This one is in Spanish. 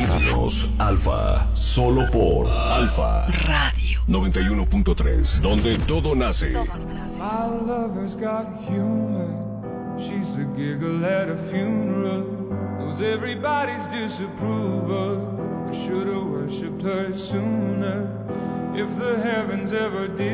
Himnos Alfa, solo por Alfa Radio 91.3, donde todo nace. My lover's got humor. She's a giggle at a funeral. Knows everybody's disapproval. I should've worshipped her sooner. If the heavens ever did